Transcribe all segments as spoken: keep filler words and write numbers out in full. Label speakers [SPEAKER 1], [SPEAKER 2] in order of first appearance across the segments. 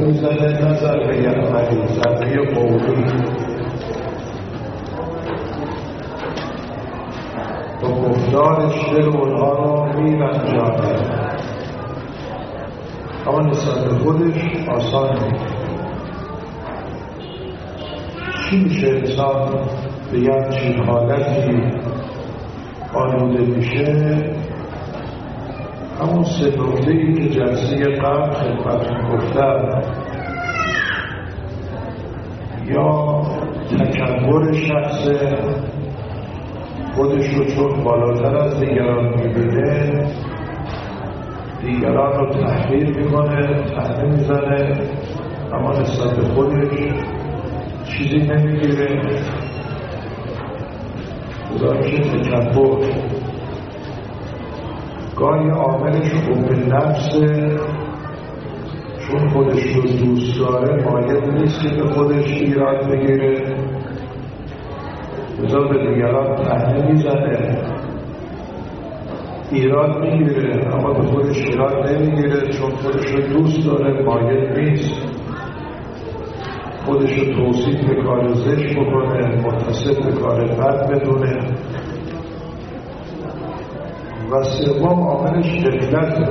[SPEAKER 1] میزنه، نه ضربه عملی، ضربه قولی. با گفتارش دل اونها رو میرنجانه، اما نسبت به خودش آسان میگه. چی میشه انسان به یه همچین حالتی آلوده میشه؟ همون سه نکته‌ای که جلسه قبل خدمتتون گفتم، یا تکبر شخص خودش رو چون بالاتر از دیگران میبینه، دیگران رو تحقیر میکنه، طعنه میزنه، اما نسبت به خودش چیزی نمیگیره. گذارش تکبر. گاهی عاملش حب نفسه، چون خودش رو دوست داره مایل نیست که به خودش ایراد بگیره، بذار به دیگران طعنه میزنه، ایراد میگیره، اما به خودش ایراد نمیگیره، چون خودش رو دوست داره مایل نیست خودش رو توصیف به کار زشت بکنه، متصف به کار بد بدونه. و سوم عاملش غفلته.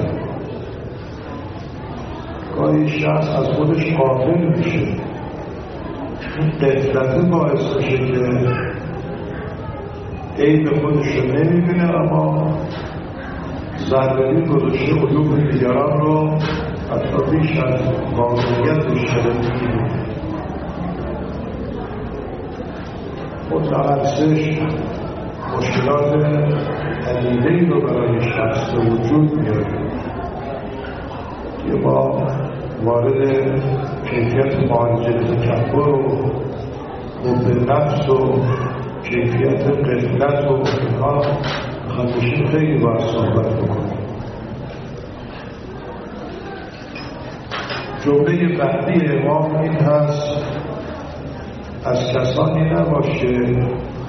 [SPEAKER 1] گاهی شخص از خودش غافل میشه، این غفلت باعث میشه که عیب خودش رو نمیبینه، اما ضربه‌ای گذاشته عیوب دیگران رو حتی بیش از واقعیتش شده میبینه. متعرضش مشکلات عدیده‌ای رو برای شخص وجود میاره که با وارد کیفیت معالجه تکبر و حب نفس و کیفیت غفلت و اینها خودشون خیلی باید صحبت بکنیم. جمله بعدی امام این هست: از کسانی نباشه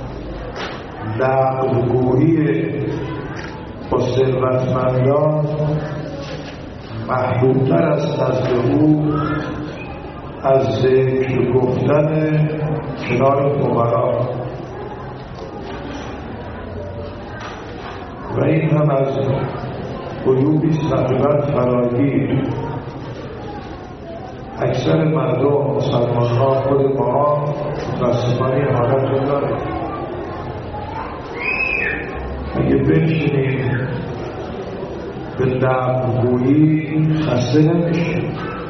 [SPEAKER 1] لغوگویی با ثروتمندان محبوبتر از نزد او از ذکر گفتن کنار فقرا. و این هم از عیوبی تقریبا فراگیر. اکثر مردم مسلمان ها، خود ما متاسفانه حالت رو داره. اگه بنشینیم به لغوگویی خسته نمیشه،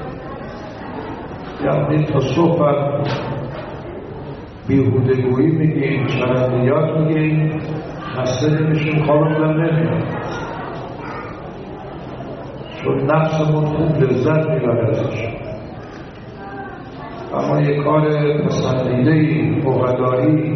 [SPEAKER 1] یعنی تا صبح بیهودگویی میگیم، چرندیات میگیم، خسته نمیشیم، خوابمون نمیاد، چون نفسمون خوب لذت میبره ازش. اما یک کار پسندیده‌ای، فوق‌العاده‌ای،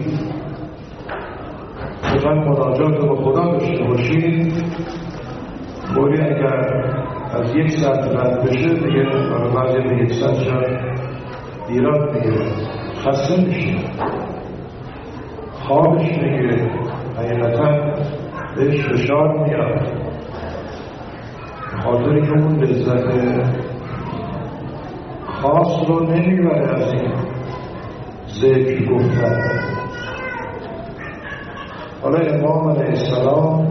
[SPEAKER 1] بخواید مناجات رو به خدا داشته باشید، طوری اگر از یک ساعت رد بشه دیگه بعضی به یک ساعت شد ایراد میگیره، خسته میشه، خوابش میگیره، حقیقتا بهش فشار میاد، خاطری که اون لذت خاص رو نمیبره از این ذکر گفتن. حالا امام علیه السلام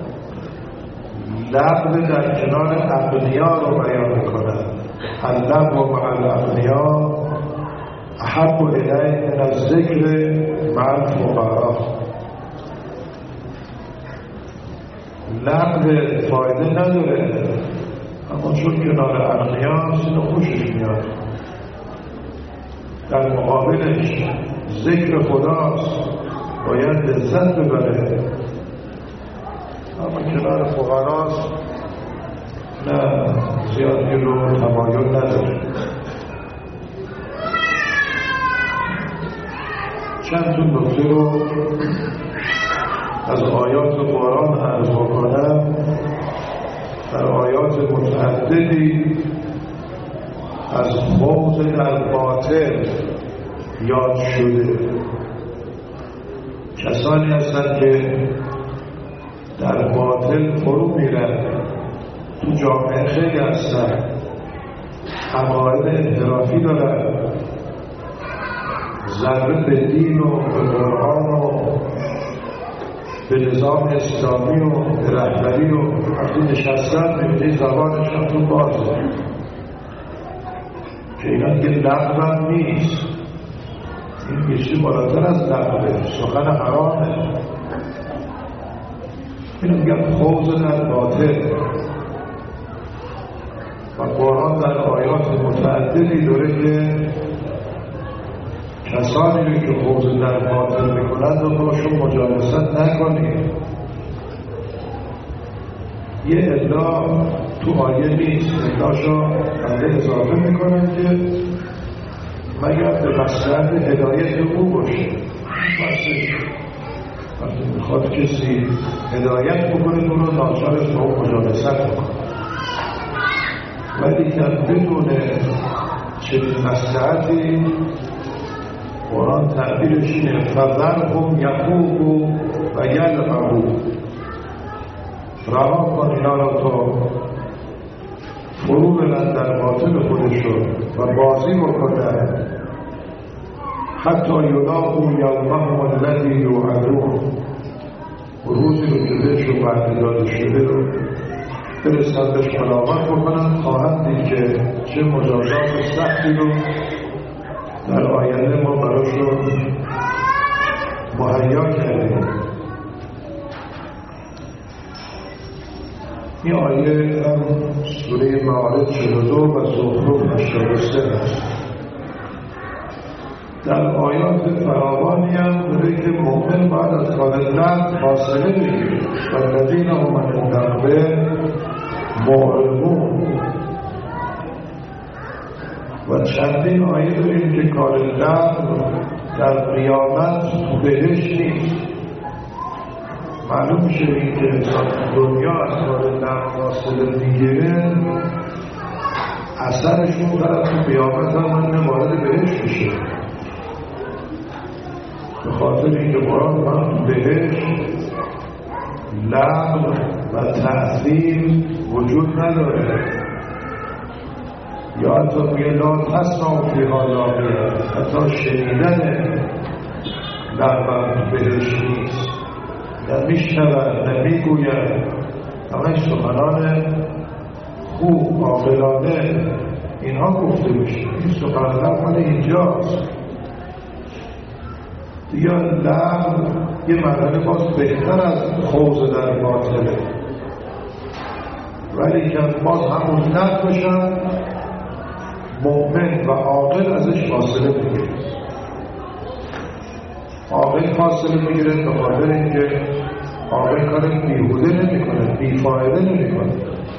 [SPEAKER 1] لغو در کنار اغنیا رو بیان میکنن. اللغو مع الاغنیا احب الی من الذکر مع الفقراء. لغو فایده نداره، اما چون کنار اغنیاست اینو خوشش میاد. در مقابلش ذکر خداست، باید لذت ببره، اما کنار فقراست نه، زیادی رو تمایل نداره. چند تا نکته رو از آیات قرآن عرض بکنم. در آیات متعددی از خوض در باطل یاد شده. کسانی هستند که در باطل فرو میرن، تو جامعه خیلی هستن، عقاید انحرافی دارن، ضربه به دین و به قرآن و به نظام اسلامی و به رهبری و وقتی نشستن میبینی زبانشان تو بازه که اینا دیگه لغو هم نیست. این بیشتی بالاتر از لغوه، سخن حرامه. اینو میگن خوض در باطل و قرآن در آیات متعددی داره که کسانی رو که خوض در باطل میکنند و باشون مجالست نکنید. یه ادعا تو آیه نیست، ادعاشو بنده اضافه میکنن که مگر به مصلحت هدایت او باشه. وقتی میخواد کسی هدایت بکنه اون رو ناچار است با اون مجالست بکنه، ولی که بدون چنین مصلحتی قرآن تعبیرش اینه فذرهم یخوضوا و یلعبوا، رها کن اینا را تا فرو برن در باطل خودشون و بازی بکنن حتی یلاقوا یومهم الذی یوعدون، روزی رو که بهشون وعده داده شده رو برسن بهش ملاقات بکنن، خواهند دید که چه مجازات سختی رو در آینده ما براشون مهیا کردیم. این آیه هم سوره معارج چهل و دو و زخرف هشتاد و سه هست. در آیات فراوانی هم داره که مؤمن باید از کار لغو فاصله بگیره و الذین هم عن اللغو معرضون. و چندین آیه داریم که کار لغو در قیامت بهش نیست. معلوم میشه این که انسان دنیا از کار لغو فاصله میگیره، اثرشون طرف تو قیامت هم وارد بهش میشه. به خاطر اینکه قرآن من بهش لغو و تأثیر وجود نداره، یا حتی میگه لا تسمع فیها لاغیه، حتی شنیدن لغو بهش نیست، نه میشنود نه میگوید، همه سخنان خوب عاقلانه اینها گفته میشه. این سخن لغو مال اینجاست دیگه. لغو یه مرحله باز بهتر از خوض در باطله، ولی که باز همون لغو بشن مؤمن و عاقل ازش فاصله میگیره. عاقل فاصله میگیره به خاطر اینکه عاقل کار بیهوده نمیکنه، بیفایده نمیکنه.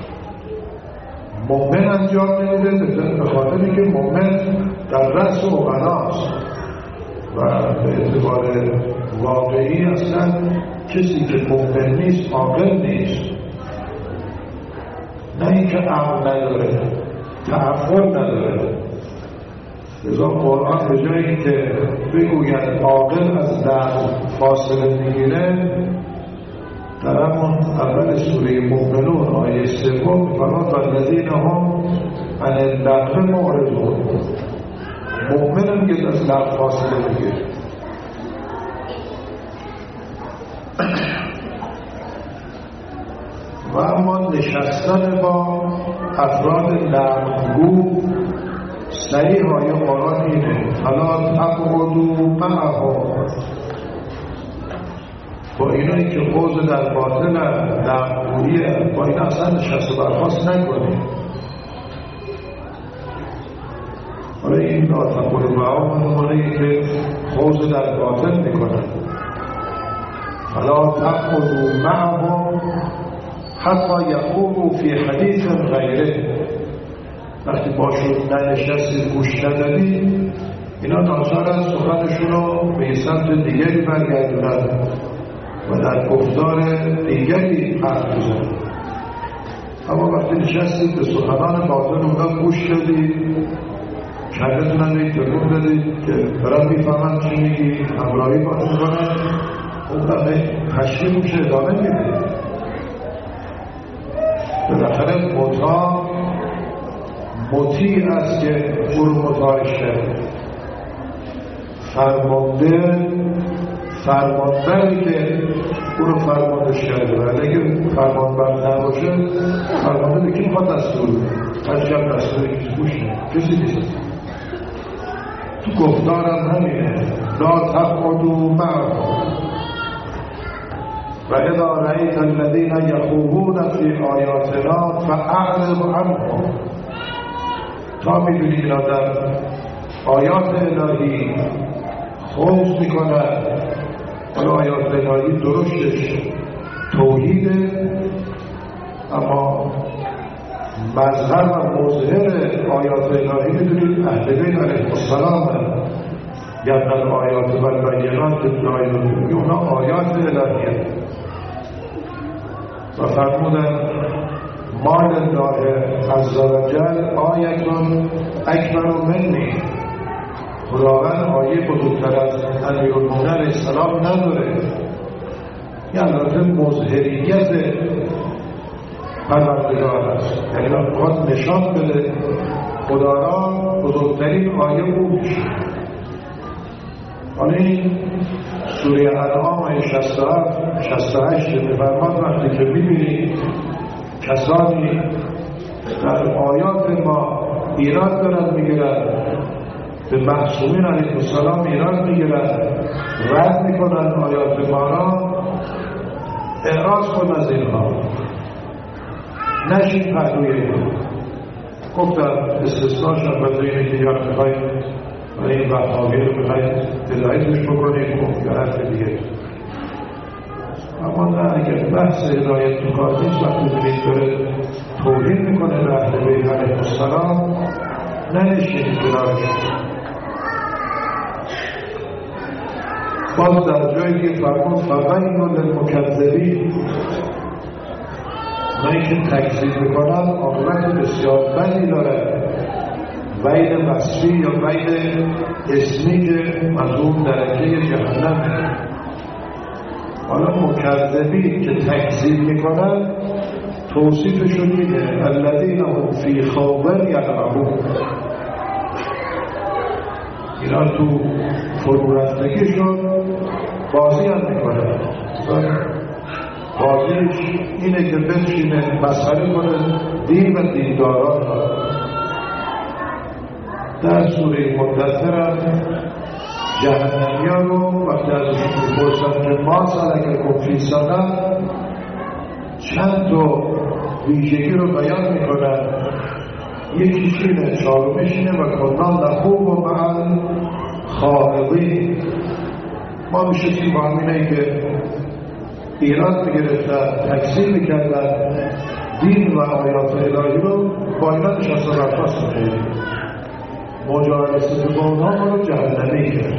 [SPEAKER 1] مؤمن انجام نمیده به خاطر اینکه مؤمن در رأس و غناست و به اعتبار واقعی اصلا کسی که مؤمن نیست عاقل نیست. نه اینکه عقل نداره، تعقل نداره. لذا قرآن به جایی که بگوید عاقل از لغو فاصله میگیره، در همون اول سوره مؤمنون آیه سوم فرمود والذین هم عن اللغو معرضون. مؤمن هم که از لغو فاصله میگیره. و اما نشستن با افراد لغوگو صحیح های قرآن اینه فلا تقعدوا معهم، با اینایی که خوض در باطل لغویه با این اصلا نشست و برخاست نکنید. حالا این لا تقعدوا معهم نمونه که خوض در باطل میکنن. فلا تقعدوا معهم حتی یخوضوا فی حدیث غیره. وقتی باشون ننشستید گوش ندادید، اینا ناچار از سخنشون رو به سمت دیگری برگردونن و در گفتار دیگری حرف بزنن. اما وقتی نشستید به سخنان باطل اونا گوش دادید، کردتون هم یک تکون دادید که برای میفهمن چی میگی، همراهی باید کنن، اون بقیه تشکیل میشه ادامه میدید. بالاخره مطاع مطیع است که او رو مطاعش کرده، فرمانده فرماندهی که او رو فرمانش کرده. ولی اگه فرمانبر نباشه، فرمانده به کی میخواد دستور بده؟ هرچی هم دستور کسی گوش نمیده، کسی نیست. تو گفتارم همینه، لا تقعدوا معهم و اذا رأیت الذین یخوضون فی آیاتنا فاعرض عنهم. تا میدونی اینا در آیات الهی خوض میکنن، حالا آیات الهی درشتش توحیده، اما مظهر و مظهر آیات الهی میدونید اهل بیت علیهم السلام یعنی آیات و البینات الهی، اونا آیات الهیه. و فرمودن مال الله عز و جل آیتون اکبر منی، خداوند آیه بزرگتر از امیرالمومنین علیه السلام نداره. یعنی البته مظهریت پروردگار است، یعنی خود نشان بده خدا را بزرگترین آیه او میشه. حالا این سوره انعام آیه شصت و هفت شصت و هشت می‌فرماد وقتی که می‌بینید کسانی در آیات ما ایراد دارن میگیرن، به معصومین علیه السلام ایراد میگیرن، رد میکنن آیات ما را، اعراض کن از اینها، نشین پهلوی اینها. گفتم استثناش هم بده اینه که یا میخواید و این وحاقی رو میخواید هدایتش بکنید یا حرف دیگه. اما نه، اگر بحث هدایت تو کار نیست، وقتی بینید داره توهین میکنه به اهل بیت علیه السلام، ننشینید کنارش. باز در جایی که فرمود فویل للمکذبین، اونایی که تکذیب میکنن عاقبت بسیار بدی داره، ویل وصفی یا ویل اسمی که مضمون درجه جهنمه. حالا مکذبین که تکذیب میکنن توصیفشون اینه الذین هم فی خوض یلعبون، اینا تو فرو رفتگیشون بازی هم میکنه. بازیش اینه که بشینه مسخره کنه دین و دینداران را. در سوره مدثر هم جهنمیان رو وقتی ازشون میپرسن که ما سلککم فی سقر، چند تا ویژگی رو بیان میکنن. یکیش اینه، چهارمیش اینه و کنا نخوض مع الخاضعین، ما میشستیم با همینه که ایراد میگرفتن، تکذیب میکردن دین و آیات الهی رو، با اینا نشستن برخواست میکنیم. مجالسه با اونها ما رو جهنمی کرد.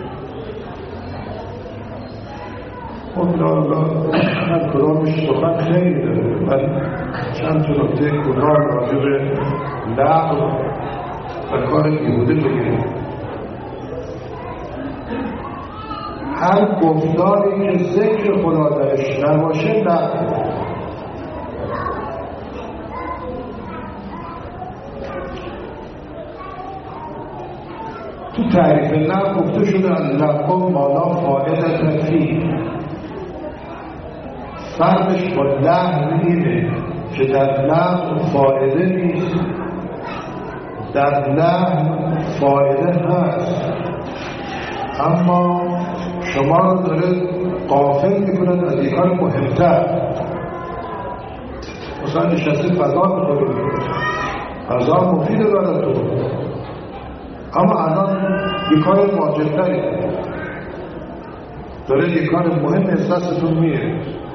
[SPEAKER 1] خب لالا هر کدامش سخن خیلی داره. من چند تا نکته کوتاه راجع به لغو و کار بیهوده بگیریم. هر گفتاری که ذکر خدا درش نباشه لغو. تو تعریف لغو گفته شده اللغو ما لا فائده فیه. فرقش با لغو اینه که در لغو فائده نیست، در لغو فائده هست، اما شما رو داره غافل میکنه از یک کار مهمتر. مثلا نشسته فضا میکنه، فضا مفیده برای تو، اما الان یک کار واجبتری داره، یک کار مهم از دستتون میره.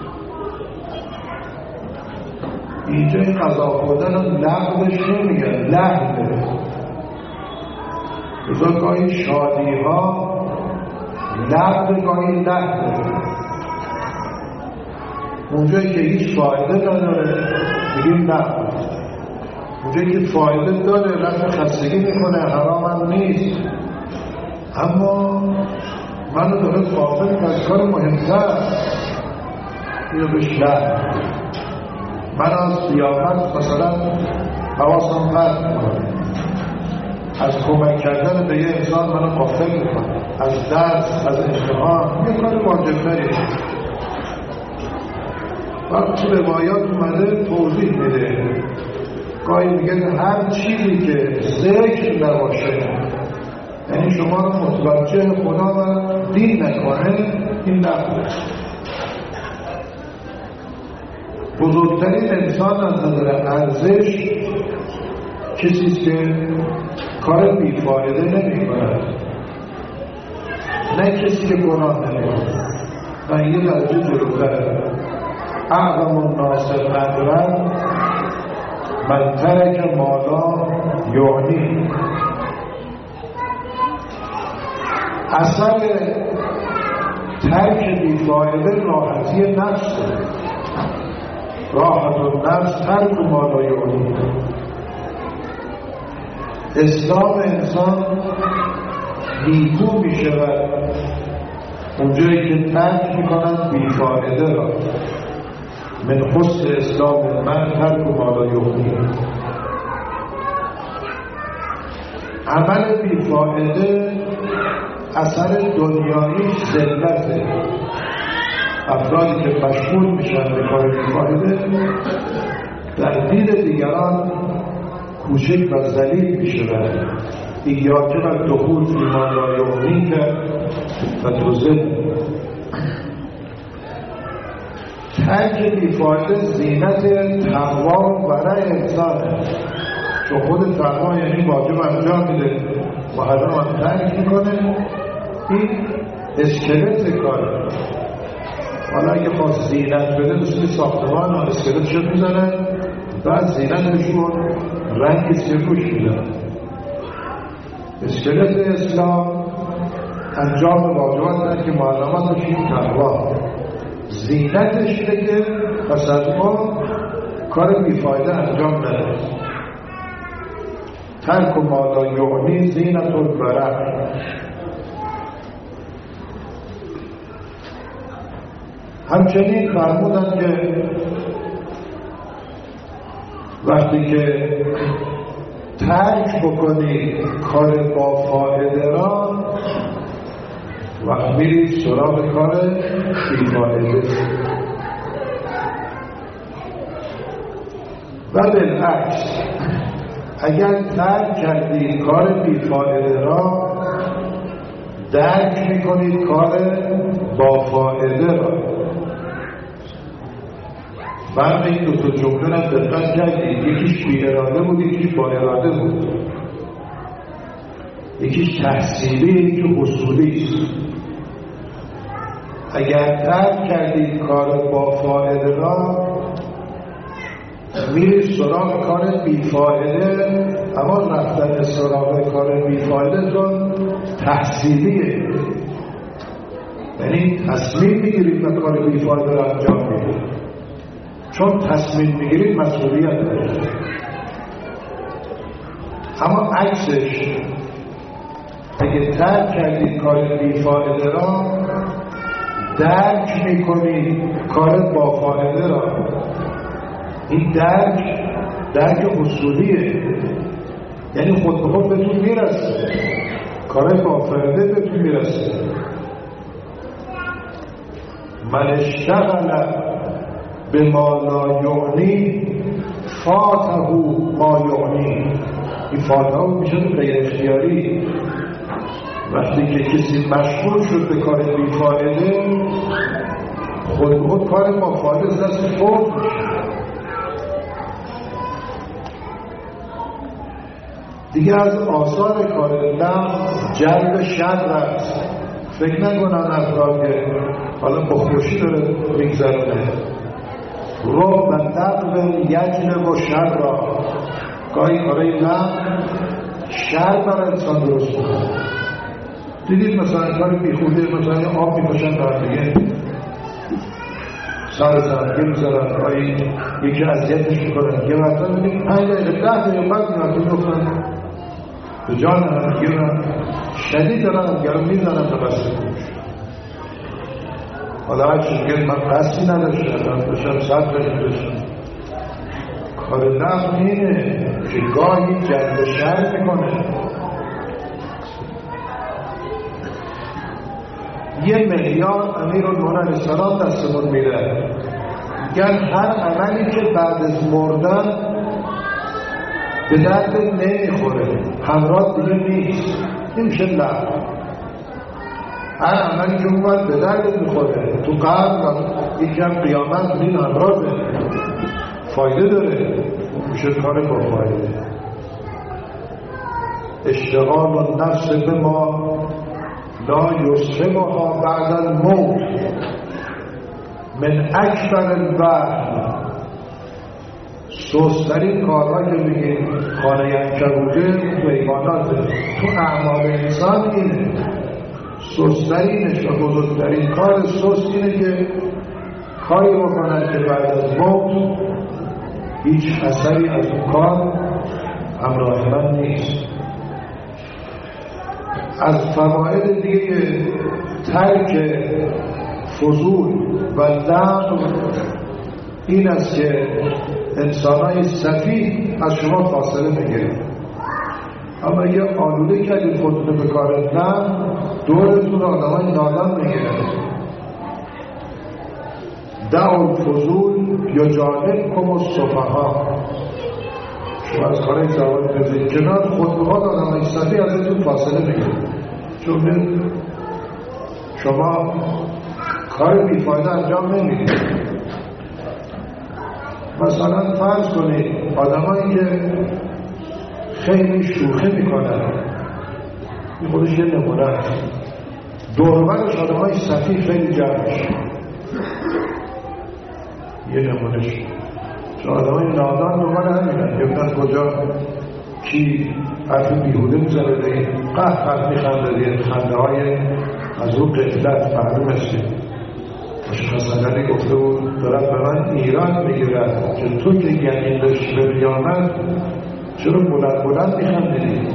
[SPEAKER 1] اینجا این قضا خوردن هم لغوش نمیگن، لغوه. بزا گاهی شادی ها لغو، گاهی لغوه. اونجایی که هیچ فایده نداره میگیم لغو، اونجایی که فایده داره رفت خستگی میکنه حرام هم نیست، اما منو داره غافل از کار مهمتر، اینو بهش لغو. من از قیامت مثلا حواسم پرت میکنه، از کمک کردن به یه انسان منو غافل میکنه، از درس، از امتحان، یه کار واجب نریه. وقتی روایات اومده توضیح میده، گاهی میگه هر چیزی که ذکر نباشه، یعنی شما رو متوجه خدا و دین نکنه، این نبود. بزرگترین انسان از نظر ارزش کسیست که کار بیفایده نمی کند، نه کسی که گناه نمی کند. من یه درجه جلوتر، اعظم الناس قدرا من ترک مالا یعنی. اثر ترک بیفایده راحتی نفس، راحت النفس ترک مالا یعنی. اسلام انسان نیکو می شود اونجایی که ترک می کنند بیفایده را. من حسن اسلام من ترک مالا یعنی. عمل بیفایده اثر دنیایی ذلته. افرادی که مشغول میشن به کار بیفایده در دید دیگران کوچک و ذلیل میشوند. ایاک و دخول فی ما لا یعنیک و تضل. ترک بیفایده زینت تقوا و ورع انسانه، چون خود تقوا یعنی واجب انجام میده، محرم هم ترک میکنه. این اسکلت کاره. حالا اگه خواست زینت بده مثل ساختمان و اسکلت شد میزنه، بعد زینتشون رنگ سرگوش میدن. اسکلت اسلام انجام واجبات که معلومات بشید تقوا. زینتش اینه که پس از ما کار بیفایده انجام نده. ترک و مالا یعنی زینت الورع. همچنین فرمودن که وقتی که ترک بکنی کار با فایده را، وقت میری سراغ کار بیفایده. و بالعکس اگر ترک کردی کار بیفایده را، درک میکنید کار با فایده را. فرق این دو تا جمله را دقت کردید، یکیش بی اراده بود، یکیش با اراده بود. یکیش تحصیلی، یکی حصولی است. اگر ترک کردید کار با فایده را، میرید سراغ کار بیفایده. اما رفتن سراغ کار بیفایده تون تحصیلیه، یعنی تصمیم میگیرید و کار بیفایده را انجام میدید. چون تصمیم میگیرید مسئولیت دارید. اما عکسش اگه ترک کردید کار بیفایده را، درک میکنید کار با فایده را. این درک درک حصولیه، یعنی خود به خود بهتون میرسه، کار با فایده بهتون میرسه. من اشتغل به ما لا یعنی فاته ما یعنی. این فاته میشه غیر اختیاری. وقتی که کسی مشغول شد به کار بیفایده، خود به خود کار با فایده دست فوت میشه. دیگه از آثار کار لفظ جلب شر است. فکر نکنن افراد که حالا با خوشی داره میگذرونه. رب و تقوی یجلب و شر را. گاهی کارای لفظ شر بر انسان درست کنه. دیدید مثلا کار بیخوده، مثلا آب میپاشن در دیگه سر سر گل زرن، گاهی یکی اذیتش میکنن، یه وقتا ببینید پنج دقیقه ده دقیقه بعد میرن میگفتن به جان هم گیرن شدید دارن، گرم میزنن به بسته کوش. حالا هرچی گل من قصدی نداشتم، داشتم صد داشتم داشتم کار نقل اینه که گاهی جلب شر میکنه. یه معیار امیرالمومنین علیه السلام دستمون میده، میگن هر عملی که بعد از مردن به درد نمیخوره، همراه دیگه نیست، نمیشه لغو. هر عملی که اومد به درد میخوره تو قبر یکی هم قیامت این همراهه، فایده داره، میشه کار با فایده. اشتغال و نفس به ما لا یصحبها بعد الموت من اکبر الوهم. سوسترین کارها که بگیم خانه عنکبوته تو حیواناته، تو اعمال انسان اینه. سوسترینش و بزرگترین کار سست اینه که کاری بکنن که بعد از موت هیچ اثری از اون کار همراه من نیست. از فواید دیگه ترک فضول و لغو این است که انسان‌های سفیه از شما فاصله میگیرن. اما یه آلوده کردید خودتون به کار لغو، دورتون آدمای نادان میگیرن. دعوا الفضول یجانبکم السفها. شما از کارهای زبان بزنید کنار، خود به خود آدمای سفیه ازتون فاصله میگیرن. چون شما کار بیفایده انجام نمیدید. مثلا فرض کنید آدمایی که خیلی شوخی میکنن، این خودش یه نمونه است. دوربرش آدمای سفیه خیلی جمعش، یه نمونهش. چون آدمای نادان دوربر همینن، یفتن کجا کی حرف بیهوده میزنه دیگه، قهر قهر میخنده دیگه، خنده های از رو قفلت معلوم هستی. مشخص علی گفته بود دارد به من ایران میگیرد که تو که یقین داشتی به قیامت چرا بلند بلند میخندیدی؟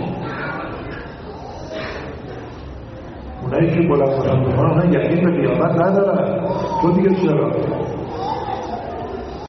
[SPEAKER 1] اونایی که بلند بلند میخندن یقین به قیامت ندارن، تو دیگه چرا؟